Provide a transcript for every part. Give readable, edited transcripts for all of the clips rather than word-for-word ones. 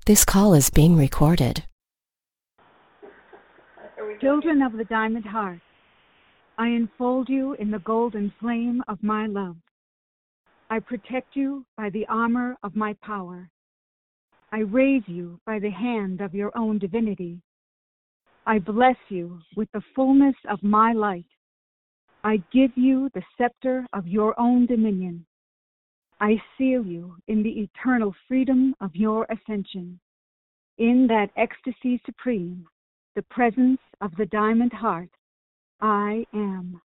This call is being recorded. Children of the Diamond Heart, I enfold you in the golden flame of my love. I protect you by the armor of my power. I raise you by the hand of your own divinity. I bless you with the fullness of my light. I give you the scepter of your own dominion. I seal you in the eternal freedom of your ascension. In that ecstasy supreme, the presence of the Diamond Heart, I am.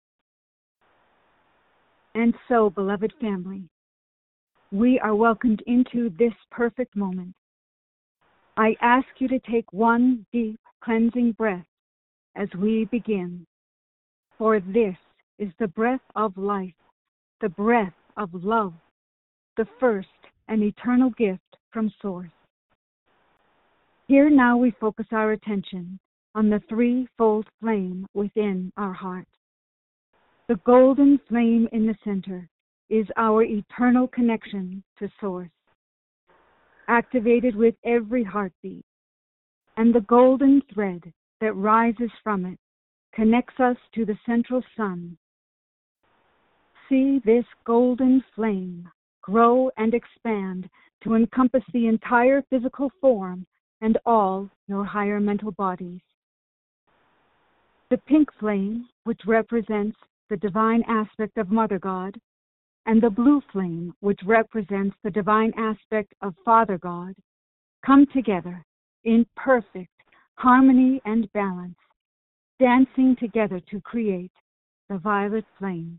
And so, beloved family, we are welcomed into this perfect moment. I ask you to take one deep, cleansing breath as we begin. For this is the breath of life, the breath of love, the first and eternal gift from Source. Here now we focus our attention on the threefold flame within our heart. The golden flame in the center is our eternal connection to Source, activated with every heartbeat, and the golden thread that rises from it connects us to the central sun. See this golden flame grow and expand to encompass the entire physical form and all your higher mental bodies. The pink flame, which represents the divine aspect of Mother God, and the blue flame, which represents the divine aspect of Father God, come together in perfect harmony and balance, dancing together to create the violet flame.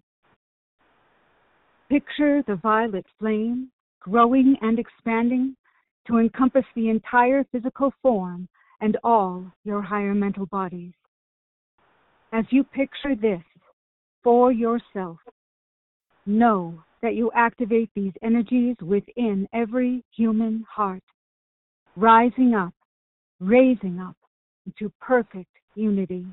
Picture the violet flame growing and expanding to encompass the entire physical form and all your higher mental bodies. As you picture this for yourself, know that you activate these energies within every human heart, rising up, raising up into perfect unity.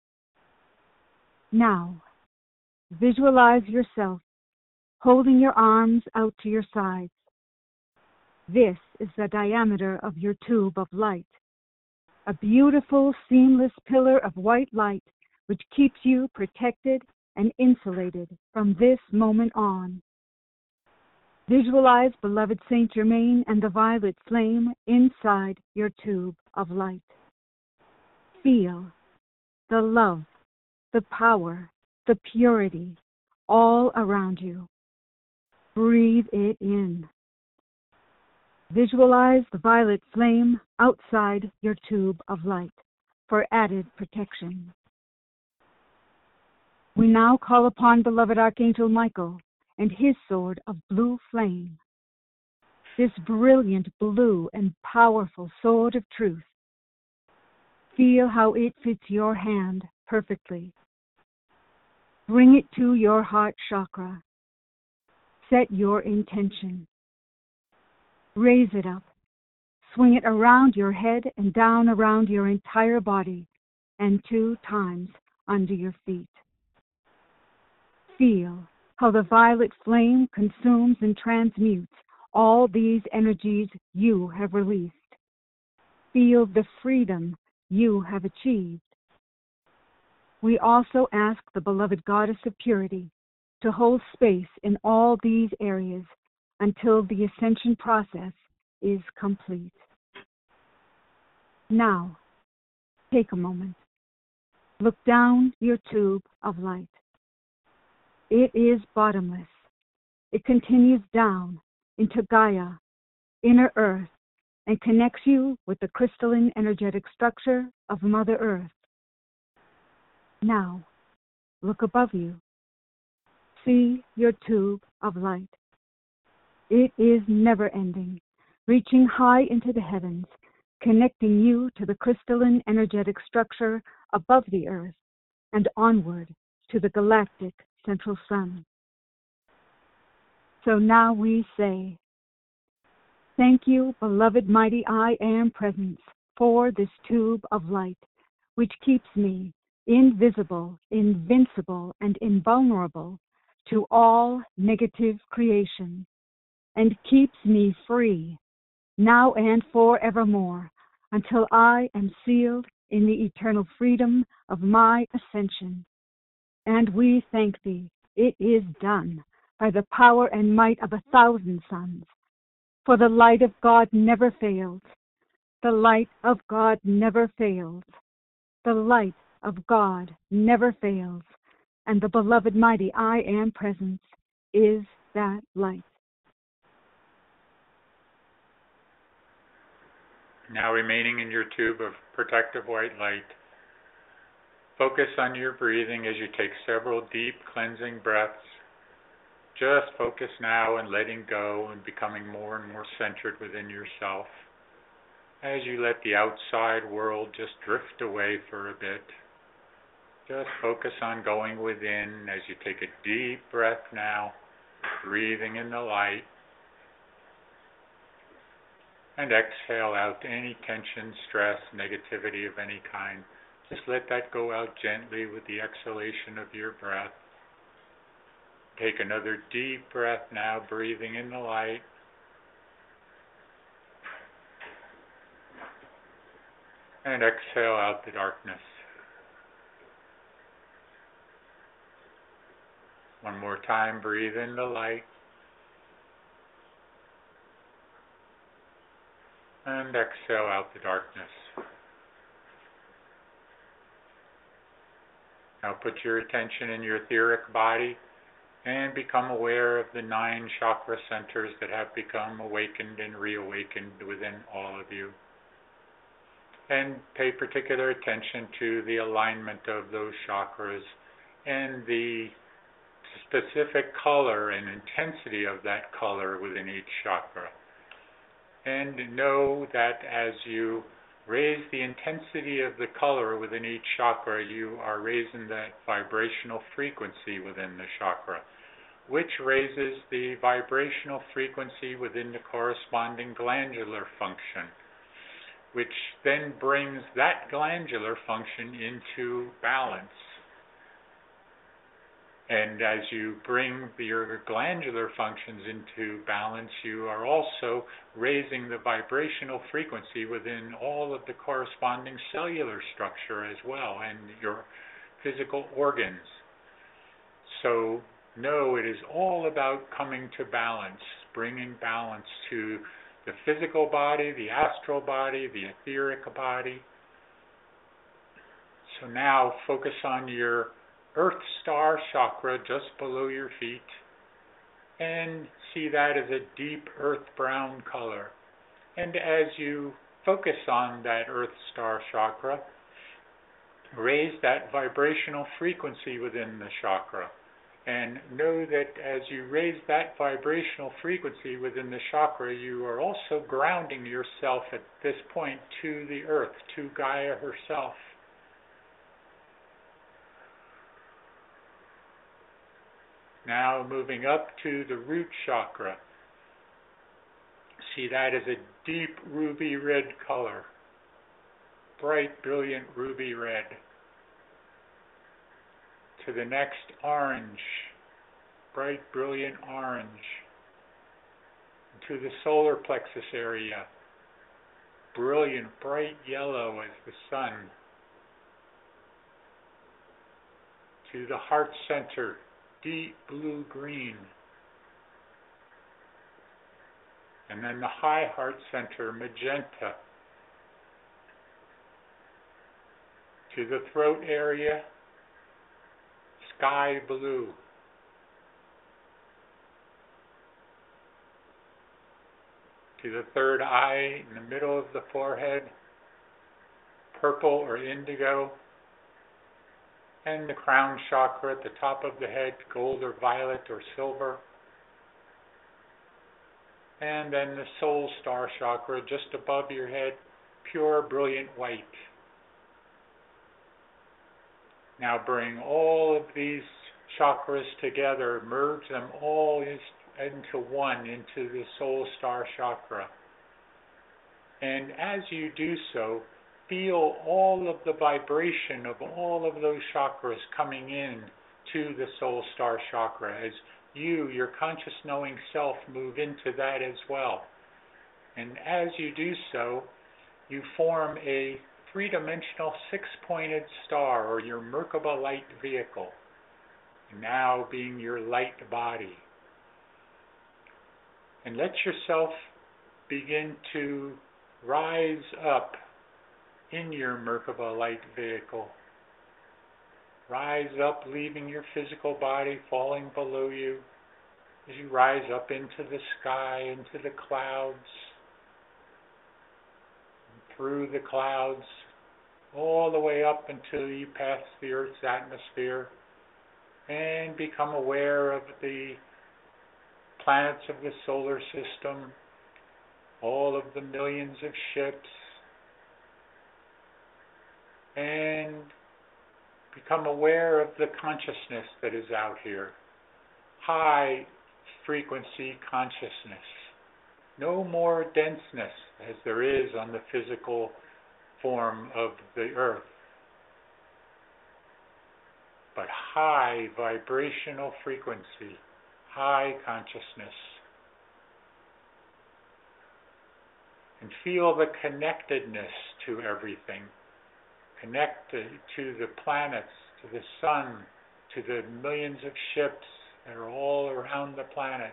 Now, visualize yourself holding your arms out to your sides. This is the diameter of your tube of light, a beautiful, seamless pillar of white light which keeps you protected and insulated from this moment on. Visualize beloved Saint Germain and the violet flame inside your tube of light. Feel the love, the power, the purity all around you. Breathe it in. Visualize the violet flame outside your tube of light for added protection. We now call upon beloved Archangel Michael and his sword of blue flame. This brilliant blue and powerful sword of truth. Feel how it fits your hand perfectly. Bring it to your heart chakra. Set your intention. Raise it up. Swing it around your head and down around your entire body and 2 times under your feet. Feel how the violet flame consumes and transmutes all these energies you have released. Feel the freedom you have achieved. We also ask the beloved Goddess of Purity to hold space in all these areas until the ascension process is complete. Now, take a moment. Look down your tube of light. It is bottomless. It continues down into Gaia, inner Earth, and connects you with the crystalline energetic structure of Mother Earth. Now, look above you. See your tube of light. It is never-ending, reaching high into the heavens, connecting you to the crystalline energetic structure above the Earth and onward to the galactic central sun. So now we say, thank you, beloved mighty I Am Presence, for this tube of light, which keeps me invisible, invincible, and invulnerable to all negative creation, and keeps me free now and forevermore, until I am sealed in the eternal freedom of my ascension. And we thank thee, it is done, by the power and might of 1,000 suns. For the light of God never fails. The light of God never fails. The light of God never fails. And the beloved mighty I Am presence is that light. Now remaining in your tube of protective white light, focus on your breathing as you take several deep cleansing breaths. Just focus now on letting go and becoming more and more centered within yourself as you let the outside world just drift away for a bit. Just focus on going within as you take a deep breath now, breathing in the light, and exhale out any tension, stress, negativity of any kind. Just let that go out gently with the exhalation of your breath. Take another deep breath now, breathing in the light. And exhale out the darkness. One more time, breathe in the light. And exhale out the darkness. Now put your attention in your etheric body and become aware of the 9 chakra centers that have become awakened and reawakened within all of you. And pay particular attention to the alignment of those chakras and the specific color and intensity of that color within each chakra. And know that as you raise the intensity of the color within each chakra, you are raising that vibrational frequency within the chakra, which raises the vibrational frequency within the corresponding glandular function, which then brings that glandular function into balance. And as you bring your glandular functions into balance, you are also raising the vibrational frequency within all of the corresponding cellular structure as well, and your physical organs. So know it is all about coming to balance, bringing balance to the physical body, the astral body, the etheric body. So now focus on your Earth Star chakra just below your feet and see that as a deep earth brown color. And as you focus on that Earth Star chakra, raise that vibrational frequency within the chakra. And know that as you raise that vibrational frequency within the chakra, you are also grounding yourself at this point to the earth, to Gaia herself. Now moving up to the root chakra. See that as a deep ruby red color. Bright, brilliant ruby red. To the next, orange. Bright, brilliant orange. To the solar plexus area. Brilliant, bright yellow as the sun. To the heart center. Deep blue-green. And then the high heart center, magenta. To the throat area, sky blue. To the third eye, in the middle of the forehead, purple or indigo. And the crown chakra at the top of the head, gold or violet or silver. And then the soul star chakra just above your head, pure brilliant white. Now bring all of these chakras together, merge them all into one, into the soul star chakra. And as you do so, feel all of the vibration of all of those chakras coming in to the soul star chakra as you, your conscious knowing self, move into that as well. And as you do so, you form a three-dimensional six-pointed star, or your Merkaba light vehicle, now being your light body. And let yourself begin to rise up in your Merkaba light vehicle. Rise up, leaving your physical body, falling below you, as you rise up into the sky, into the clouds, through the clouds, all the way up until you pass the Earth's atmosphere and become aware of the planets of the solar system, all of the millions of ships, and become aware of the consciousness that is out here. High frequency consciousness. No more denseness as there is on the physical form of the earth, but high vibrational frequency, high consciousness. And feel the connectedness to everything. Connected to the planets, to the sun, to the millions of ships that are all around the planet.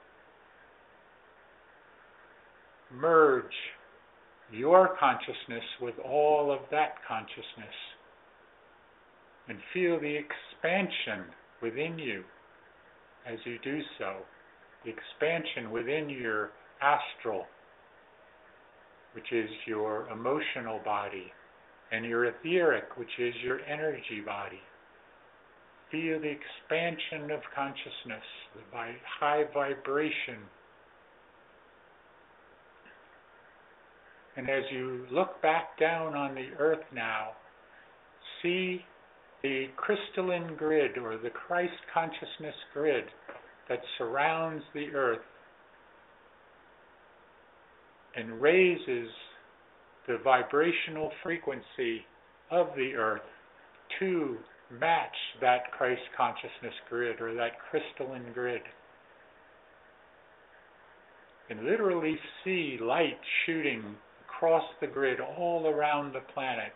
Merge your consciousness with all of that consciousness and feel the expansion within you as you do so. The expansion within your astral, which is your emotional body, and your etheric, which is your energy body. Feel the expansion of consciousness, the high vibration. And as you look back down on the earth now, see the crystalline grid, or the Christ consciousness grid that surrounds the earth and raises the vibrational frequency of the earth to match that Christ consciousness grid, or that crystalline grid. And literally see light shooting across the grid all around the planet,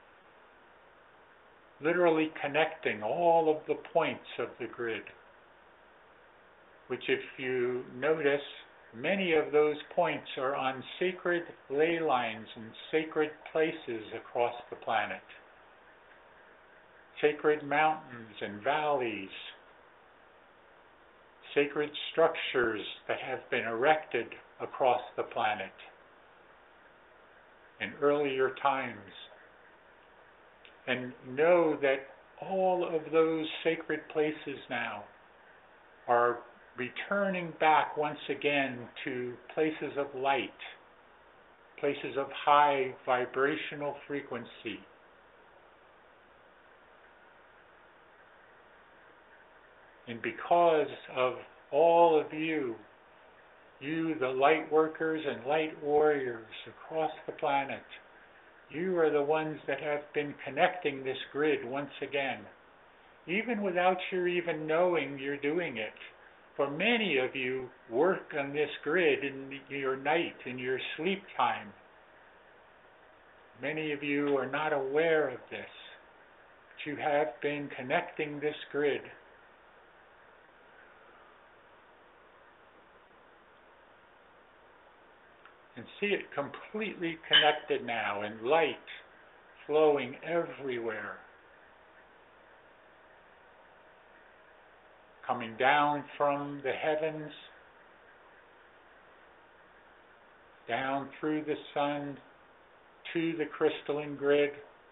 literally connecting all of the points of the grid, which, if you notice, many of those points are on sacred ley lines and sacred places across the planet. Sacred mountains and valleys, sacred structures that have been erected across the planet in earlier times. And know that all of those sacred places now are returning back once again to places of light, places of high vibrational frequency. And because of all of you, the light workers and light warriors across the planet, you are the ones that have been connecting this grid once again, even without your even knowing you're doing it. For many of you work on this grid in your night, in your sleep time. Many of you are not aware of this, but you have been connecting this grid. And see it completely connected now, and light flowing everywhere. Coming down from the heavens, down through the sun to the crystalline grid,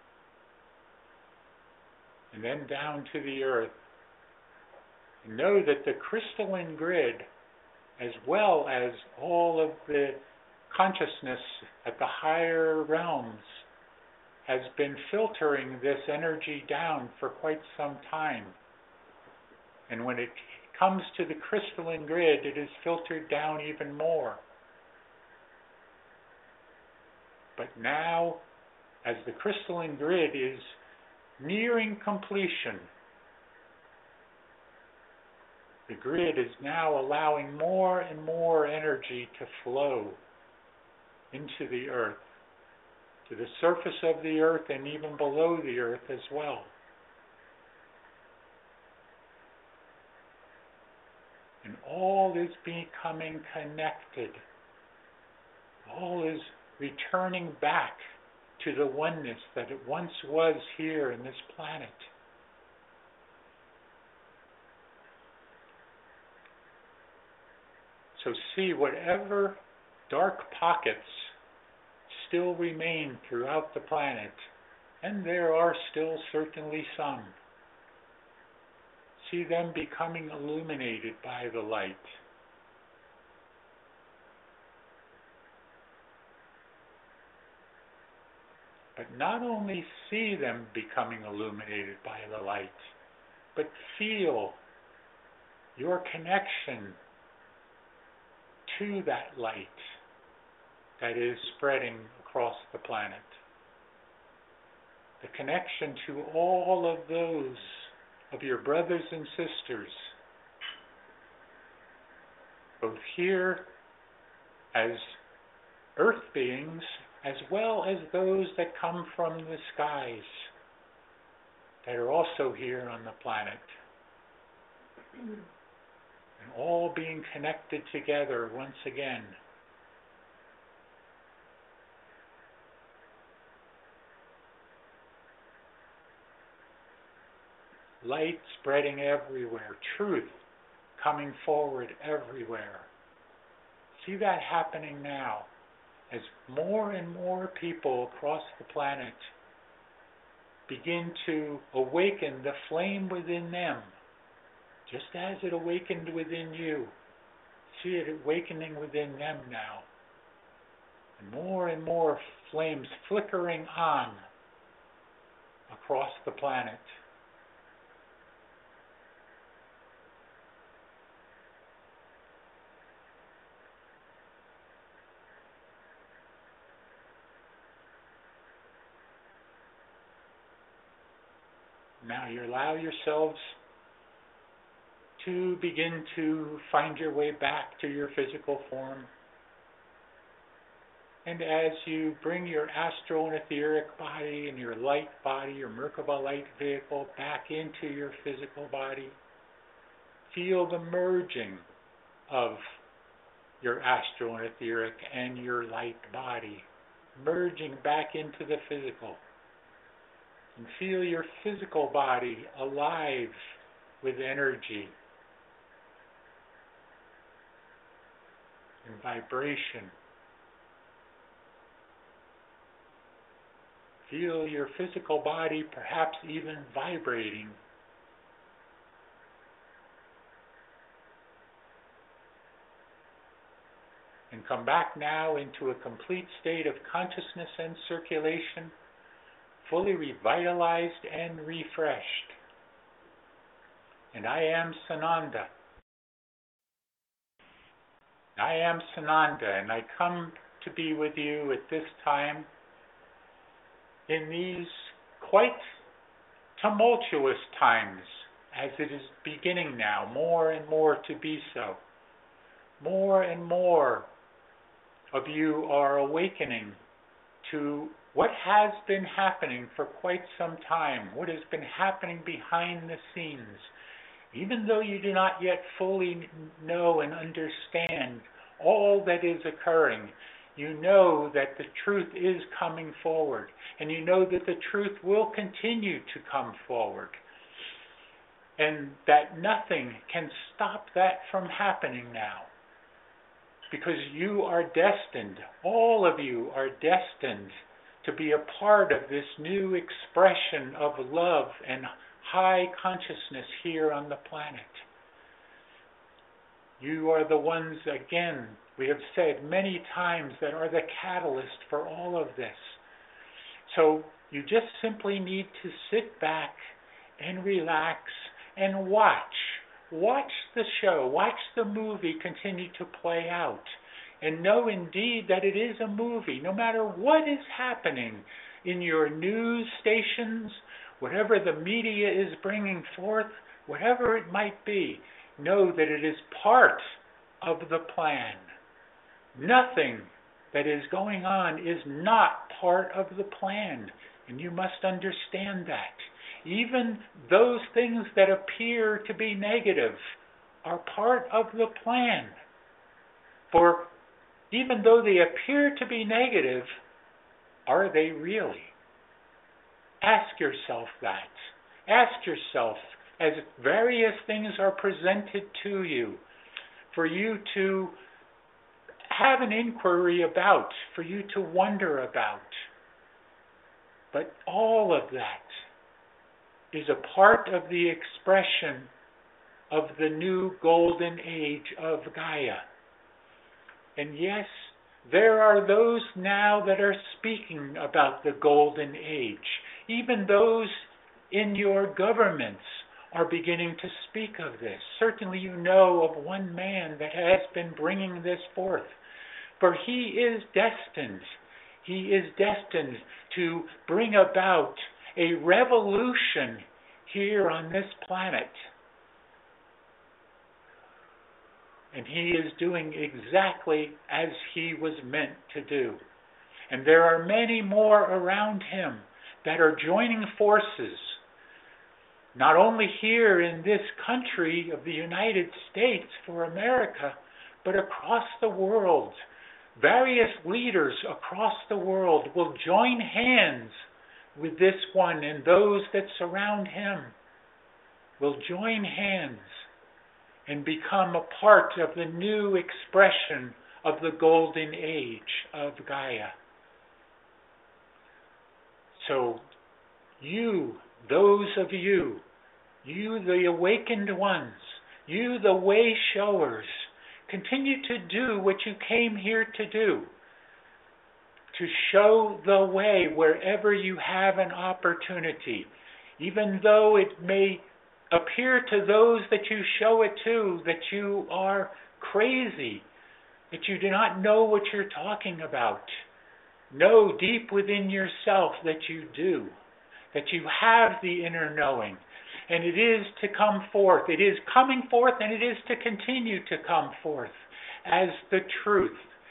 and then down to the earth. And know that the crystalline grid, as well as all of the consciousness at the higher realms, has been filtering this energy down for quite some time. And when it comes to the crystalline grid, it is filtered down even more. But now, as the crystalline grid is nearing completion, the grid is now allowing more and more energy to flow into the earth, to the surface of the earth and even below the earth as well. And all is becoming connected. All is returning back to the oneness that it once was here in this planet. So see whatever dark pockets still remain throughout the planet, and there are still certainly some. See them becoming illuminated by the light. But not only see them becoming illuminated by the light, but feel your connection to that light that is spreading across the planet. The connection to all of those of your brothers and sisters, both here as earth beings, as well as those that come from the skies, that are also here on the planet. And all being connected together once again. Light spreading everywhere, truth coming forward everywhere. See that happening now as more and more people across the planet begin to awaken the flame within them, just as it awakened within you. See it awakening within them now. And more flames flickering on across the planet. Now you allow yourselves to begin to find your way back to your physical form. And as you bring your astral and etheric body and your light body, your Merkaba light vehicle, back into your physical body, feel the merging of your astral and etheric and your light body, merging back into the physical. And feel your physical body alive with energy and vibration. Feel your physical body perhaps even vibrating. And come back now into a complete state of consciousness and circulation, fully revitalized and refreshed. And I am Sananda. I am Sananda, and I come to be with you at this time in these quite tumultuous times, as it is beginning now, more and more to be so. More and more of you are awakening to what has been happening for quite some time, what has been happening behind the scenes. Even though you do not yet fully know and understand all that is occurring, you know that the truth is coming forward, and you know that the truth will continue to come forward, and that nothing can stop that from happening now, because you are destined, all of you are destined to be a part of this new expression of love and high consciousness here on the planet. You are the ones, again, we have said many times, that are the catalyst for all of this. So you just simply need to sit back and relax and watch. Watch the show, watch the movie continue to play out. And know indeed that it is a movie, no matter what is happening in your news stations, whatever the media is bringing forth, whatever it might be, know that it is part of the plan. Nothing that is going on is not part of the plan, and you must understand that. Even those things that appear to be negative are part of the plan. For even though they appear to be negative, are they really? Ask yourself that. Ask yourself, as various things are presented to you, for you to have an inquiry about, for you to wonder about. But all of that is a part of the expression of the new golden age of Gaia. And yes, there are those now that are speaking about the golden age. Even those in your governments are beginning to speak of this. Certainly you know of one man that has been bringing this forth. For he is destined to bring about a revolution here on this planet. And he is doing exactly as he was meant to do. And there are many more around him that are joining forces, not only here in this country of the United States for America, but across the world. Various leaders across the world will join hands with this one, and those that surround him will join hands and become a part of the new expression of the golden age of Gaia. So you, those of you the awakened ones, you the way showers, continue to do what you came here to do, to show the way wherever you have an opportunity, even though it may appear to those that you show it to that you are crazy, that you do not know what you're talking about. Know deep within yourself that you do, that you have the inner knowing, and it is to come forth. It is coming forth, and it is to continue to come forth as the truth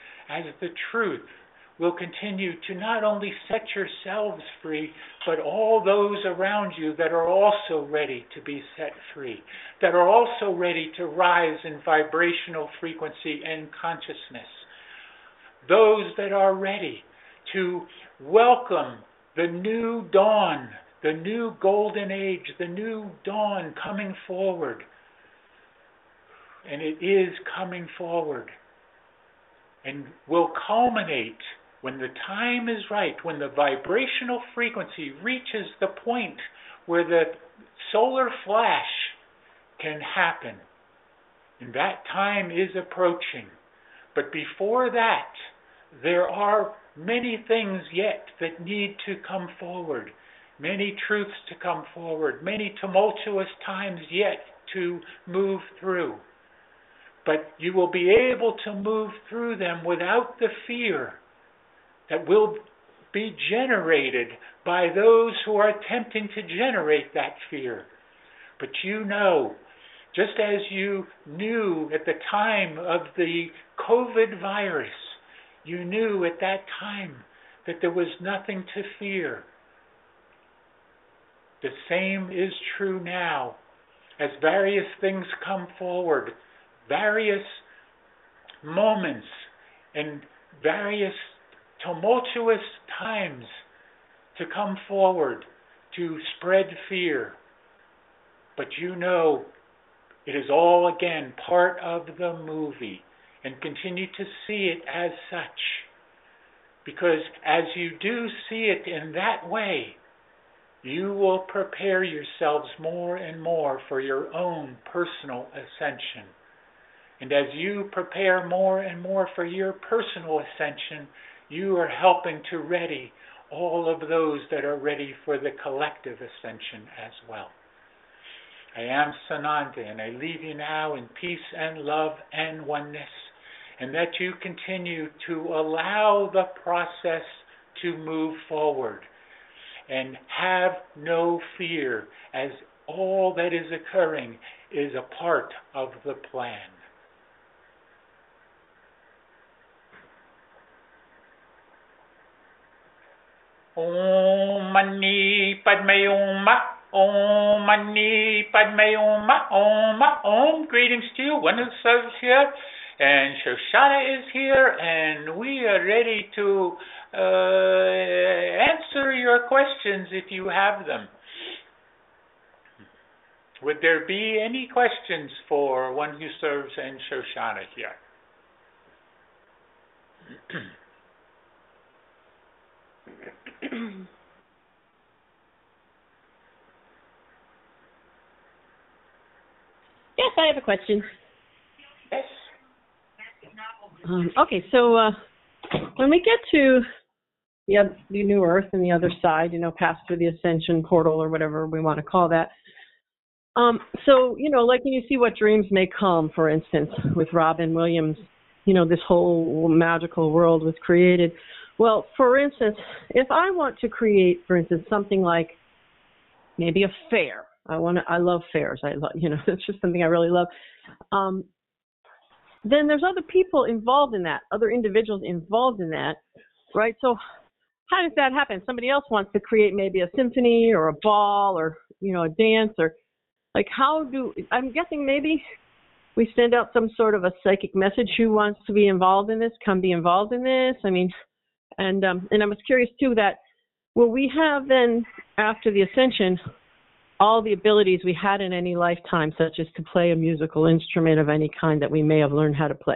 will continue to not only set yourselves free, but all those around you that are also ready to be set free, that are also ready to rise in vibrational frequency and consciousness. Those that are ready to welcome the new dawn, the new golden age, the new dawn coming forward. And it is coming forward and will culminate when the time is right, when the vibrational frequency reaches the point where the solar flash can happen. And that time is approaching. But before that, there are many things yet that need to come forward, many truths to come forward, many tumultuous times yet to move through. But you will be able to move through them without the fear that will be generated by those who are attempting to generate that fear. But you know, just as you knew at the time of the COVID virus, you knew at that time that there was nothing to fear. The same is true now. As various things come forward, various moments and various tumultuous times to come forward to spread fear. But you know, it is all again part of the movie, and continue to see it as such. Because as you do see it in that way, you will prepare yourselves more and more for your own personal ascension. And as you prepare more and more for your personal ascension, you are helping to ready all of those that are ready for the collective ascension as well. I am Sananda, and I leave you now in peace and love and oneness, and that you continue to allow the process to move forward and have no fear, as all that is occurring is a part of the plan. Om Mani Padme Om Mani Padme Om. Greetings to you. One who serves here, and Shoshana is here, and we are ready to answer your questions if you have them. Would there be any questions for One Who Serves and Shoshana here? Yes, I have a question. Yes. Okay, so when we get to the new Earth and the other side, pass through the ascension portal or whatever we want to call that. So, like when you see What Dreams May Come, for instance, with Robin Williams, this whole magical world was created. Well, for instance, if I want to create, for instance, something like maybe a fair. I love fairs. It's just something I really love. Then there's other people involved in that, other individuals involved in that, right? So how does that happen? Somebody else wants to create maybe a symphony or a ball or, a dance or like I'm guessing maybe we send out some sort of a psychic message. Who wants to be involved in this? Come be involved in this. I mean, and I was curious too that will we have then after the ascension all the abilities we had in any lifetime, such as to play a musical instrument of any kind that we may have learned how to play?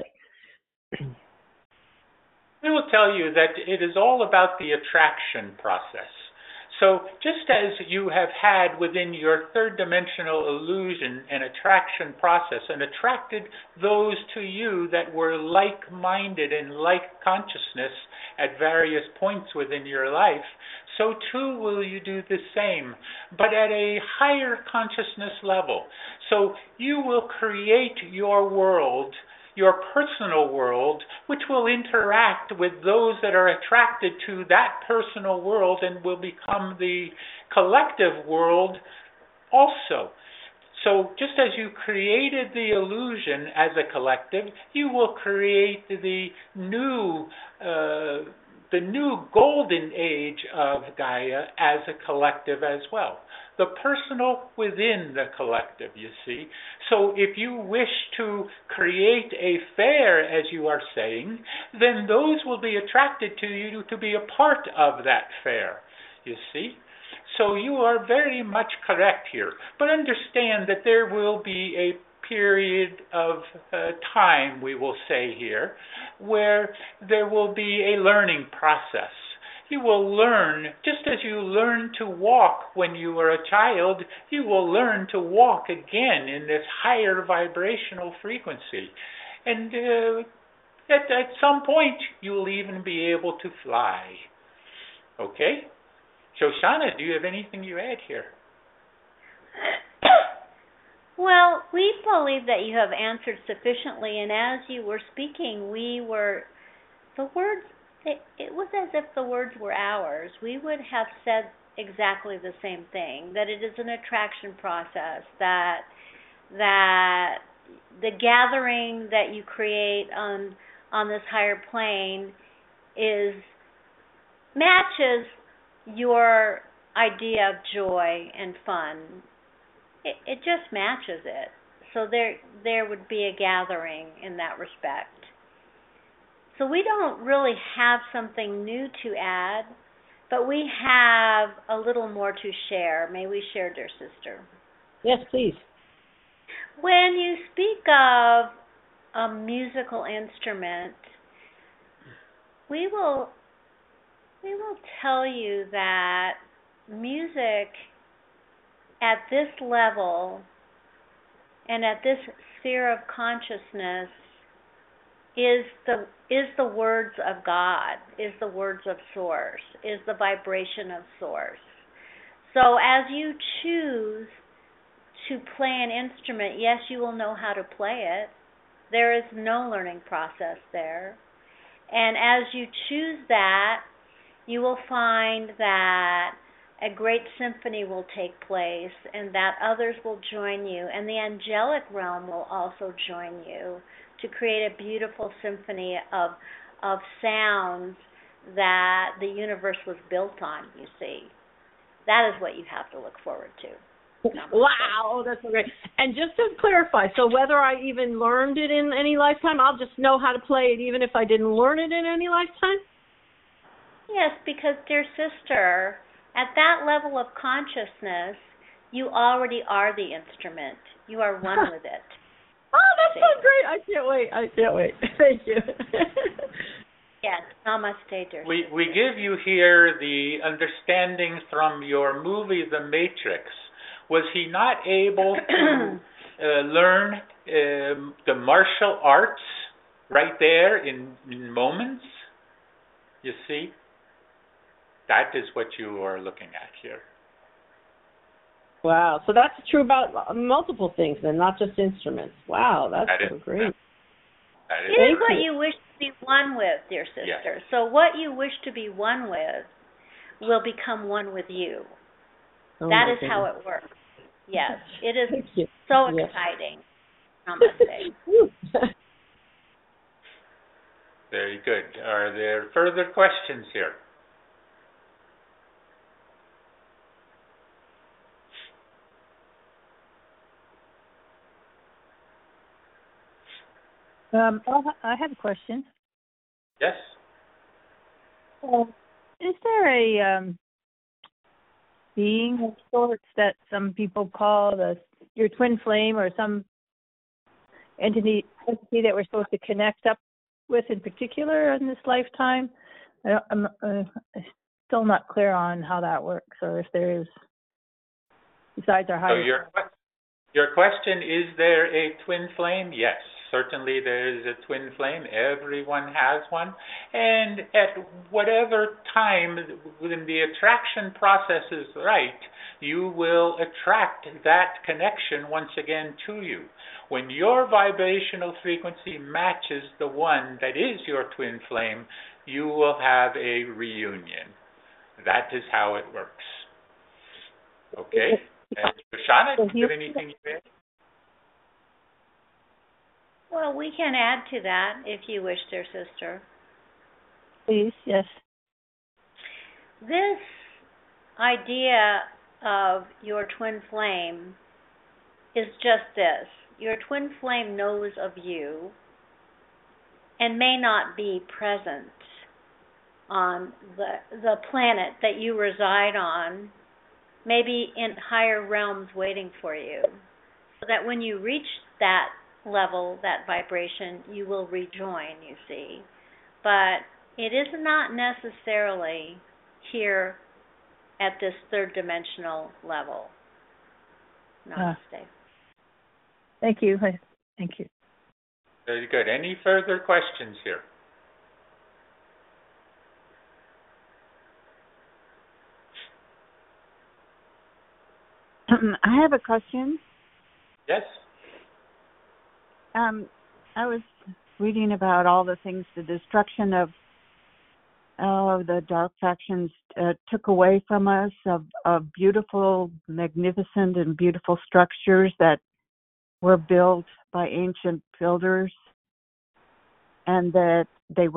We will tell you that it is all about the attraction process. So just as you have had within your third dimensional illusion an attraction process and attracted those to you that were like-minded and like consciousness at various points within your life, so too will you do the same, but at a higher consciousness level. So you will create your world, your personal world, which will interact with those that are attracted to that personal world and will become the collective world also. So just as you created the illusion as a collective, you will create the new golden age of Gaia as a collective as well. The personal within the collective, you see. So if you wish to create a fair, as you are saying, then those will be attracted to you to be a part of that fair, you see. So you are very much correct here. But understand that there will be a period of time, we will say here, where there will be a learning process. You will learn, just as you learn to walk when you were a child, you will learn to walk again in this higher vibrational frequency. And at some point, you will even be able to fly. Okay? Shoshana, do you have anything you add here? Well, we believe that you have answered sufficiently, and as you were speaking, it was as if the words were ours. We would have said exactly the same thing, that it is an attraction process, that the gathering that you create on this higher plane matches your idea of joy and fun. It just matches it. So there would be a gathering in that respect. So we don't really have something new to add, but we have a little more to share. May we share, dear sister? Yes, please. When you speak of a musical instrument, we will tell you that music at this level and at this sphere of consciousness is the words of God, is the words of Source, is the vibration of Source. So as you choose to play an instrument, yes, you will know how to play it. There is no learning process there. And as you choose that, you will find that a great symphony will take place and that others will join you, and the angelic realm will also join you to create a beautiful symphony of sounds that the universe was built on, you see. That is what you have to look forward to. Wow, that's so great. And just to clarify, so whether I even learned it in any lifetime, I'll just know how to play it even if I didn't learn it in any lifetime? Yes, because, dear sister, at that level of consciousness, you already are the instrument. You are one with it. Oh, that's so great. I can't wait. Thank you. Yes, namaste, dear. We give you here the understanding from your movie, The Matrix. Was he not able to learn the martial arts right there in moments? You see? That is what you are looking at here. Wow, so that's true about multiple things then, not just instruments. Wow, that's so great. Here's what you wish to be one with, dear sister. Yes. So what you wish to be one with will become one with you. That is how it works. Yes, it is so exciting. Namaste. Very good. Are there further questions here? I have a question. Yes. Is there a being of sorts that some people call your twin flame, or some entity that we're supposed to connect up with in particular in this lifetime? I'm still not clear on how that works, or if there is, besides our higher. So your question, is there a twin flame? Yes. Certainly there is a twin flame. Everyone has one. And at whatever time, when the attraction process is right, you will attract that connection once again to you. When your vibrational frequency matches the one that is your twin flame, you will have a reunion. That is how it works. Okay? And Shoshana, do you have anything you add? Well, we can add to that if you wish, dear sister. Please, yes. This idea of your twin flame is just this. Your twin flame knows of you and may not be present on the planet that you reside on, maybe in higher realms waiting for you, so that when you reach that level, that vibration, you will rejoin, you see. But it is not necessarily here at this third dimensional level. Namaste. Thank you. Thank you. Very good. Any further questions here? I have a question. Yes. I was reading about all the things the destruction of the dark factions took away from us, of beautiful, magnificent, and beautiful structures that were built by ancient builders, and that they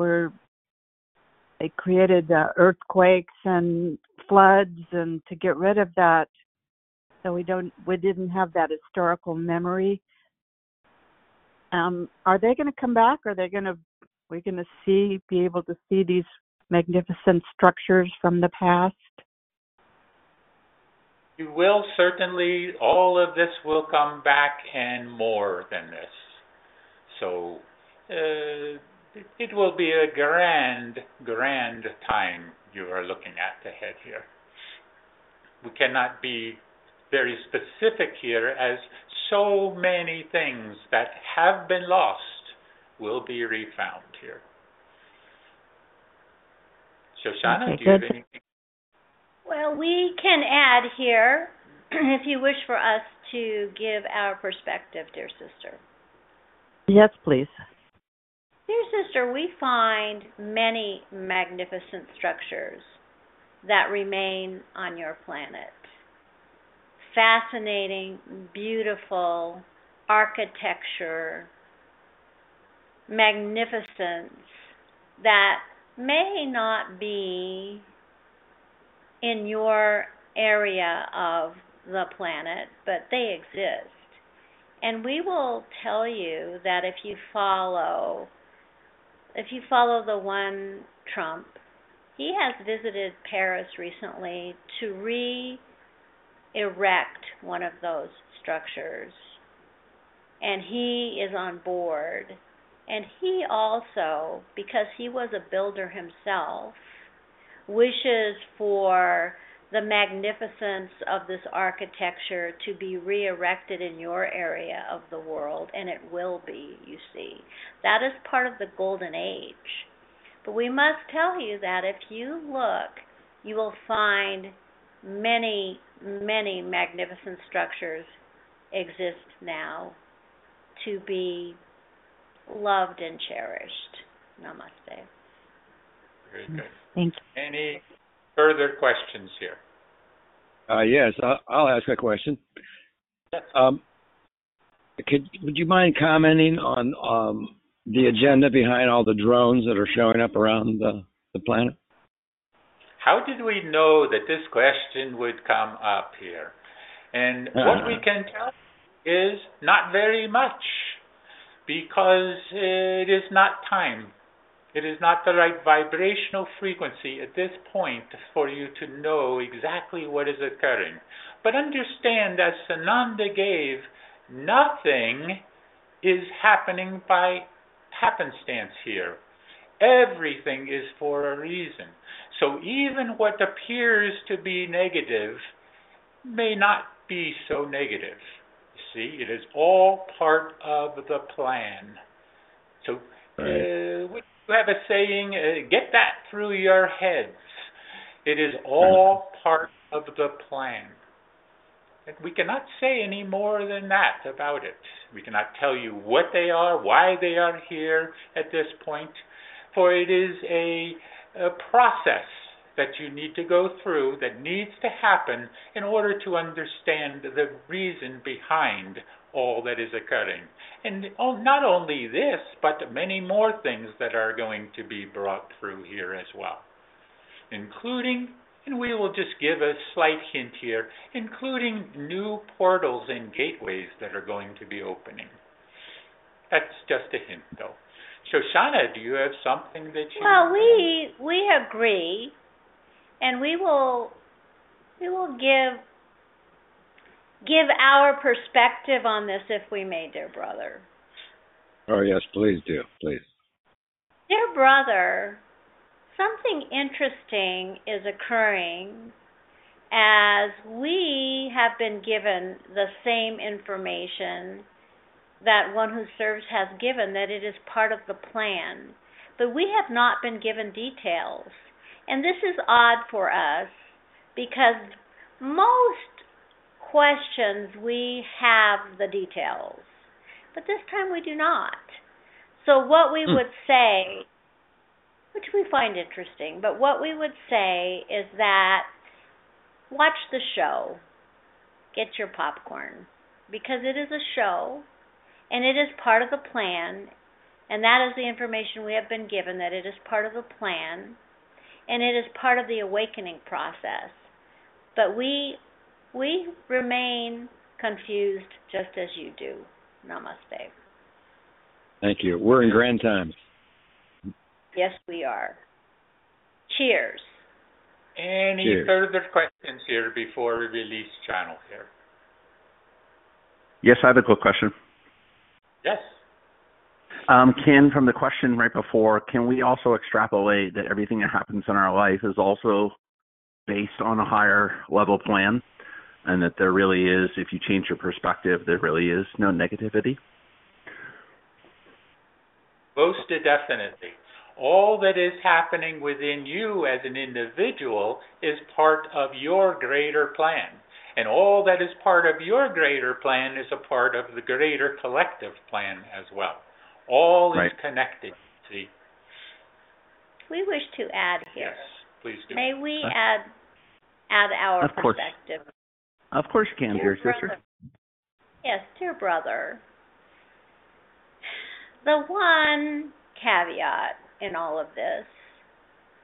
created earthquakes and floods, and to get rid of that, so we didn't have that historical memory. Are they going to come back? We're going to be able to see these magnificent structures from the past? You will certainly. All of this will come back, and more than this. So it will be a grand time you are looking at ahead here. We cannot be very specific here, as so many things that have been lost will be refound here. Shoshana, do you have anything? Well, we can add here, if you wish for us to give our perspective, dear sister. Yes, please. Dear sister, we find many magnificent structures that remain on your planet. Fascinating, beautiful architecture, magnificence that may not be in your area of the planet, but they exist. And we will tell you that if you follow the one Trump, he has visited Paris recently to re-erect one of those structures. And he is on board. And he also, because he was a builder himself, wishes for the magnificence of this architecture to be re-erected in your area of the world, and it will be, you see. That is part of the golden age. But we must tell you that if you look, you will find many, many magnificent structures exist now to be loved and cherished. Namaste. Very good. Thank you. Any further questions here? Yes, I'll ask a question. Yes. Would you mind commenting on the agenda behind all the drones that are showing up around the planet? How did we know that this question would come up here? And what we can tell is not very much, because it is not time. It is not the right vibrational frequency at this point for you to know exactly what is occurring. But understand, as Sananda gave, nothing is happening by happenstance here. Everything is for a reason. So even what appears to be negative may not be so negative. See, it is all part of the plan. So we have a saying, get that through your heads. It is all part of the plan. And we cannot say any more than that about it. We cannot tell you what they are, why they are here at this point, for it is a process that you need to go through, that needs to happen in order to understand the reason behind all that is occurring. And not only this, but many more things that are going to be brought through here as well, including, and we will just give a slight hint here, including new portals and gateways that are going to be opening. That's just a hint, though. Shoshana, do you have something that you... Well, we agree, and we will give our perspective on this, if we may, dear brother. Oh, yes, please do, please. Dear brother, something interesting is occurring as we have been given the same information that one who serves has given, that it is part of the plan. But we have not been given details. And this is odd for us because most questions we have the details, but this time we do not. So what we would say, which we find interesting, but what we would say is that watch the show, get your popcorn, because it is a show and it is part of the plan, and that is the information we have been given, that it is part of the plan and it is part of the awakening process. But we remain confused just as you do. Namaste. Thank you. We're in grand times. Yes, we are. Cheers. Any further questions here before we release channel here? Yes, I have a quick question. Yes. Ken, from the question right before, can we also extrapolate that everything that happens in our life is also based on a higher level plan, and that there really is, if you change your perspective, there really is no negativity? Most definitely. All that is happening within you as an individual is part of your greater plan. And all that is part of your greater plan is a part of the greater collective plan as well. All is connected, see? We wish to add here. Yes, please do. May we add our perspective? Of course you can, dear sister. Yes, dear brother. The one caveat in all of this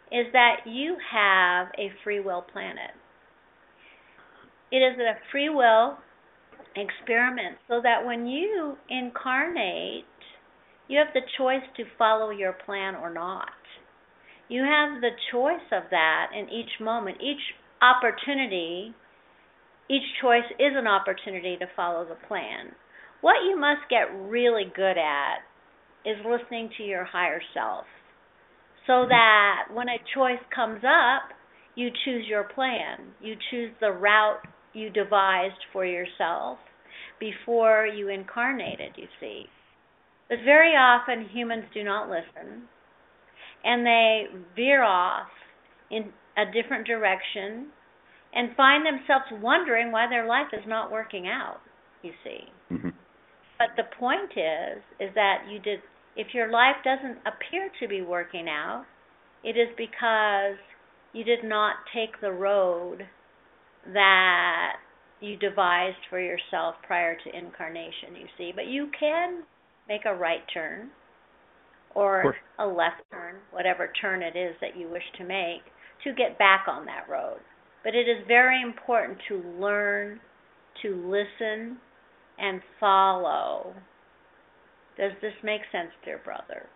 is that you have a free will planet. It is a free will experiment, so that when you incarnate, you have the choice to follow your plan or not. You have the choice of that in each moment. Each opportunity, each choice is an opportunity to follow the plan. What you must get really good at is listening to your higher self, so that when a choice comes up, you choose your plan. You choose the route you devised for yourself before you incarnated, you see. But very often humans do not listen, and they veer off in a different direction and find themselves wondering why their life is not working out, you see. Mm-hmm. But the point is that if your life doesn't appear to be working out, it is because you did not take the road that you devised for yourself prior to incarnation, you see. But you can make a right turn or a left turn, whatever turn it is that you wish to make, to get back on that road. But it is very important to learn to listen and follow. Does this make sense, dear brother?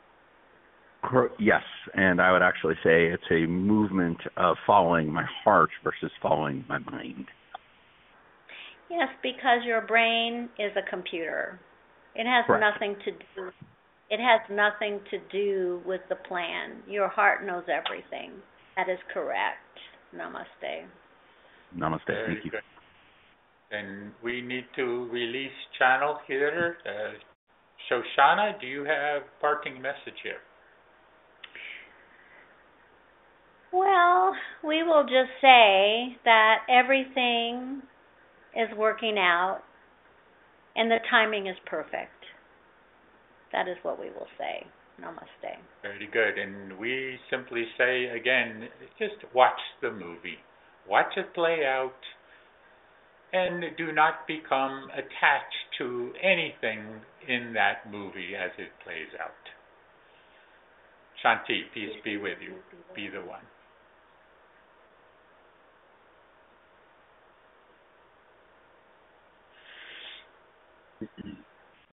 Yes, and I would actually say it's a movement of following my heart versus following my mind. Yes, because your brain is a computer. It has nothing to do. It has nothing to do with the plan. Your heart knows everything. That is correct. Namaste. Namaste. Very Thank you. good. And we need to release channel here. Shoshana, do you have parting message here? Well, we will just say that everything is working out and the timing is perfect. That is what we will say. Namaste. Very good. And we simply say again, just watch the movie. Watch it play out and do not become attached to anything in that movie as it plays out. Shanti, peace be with you. Be the one.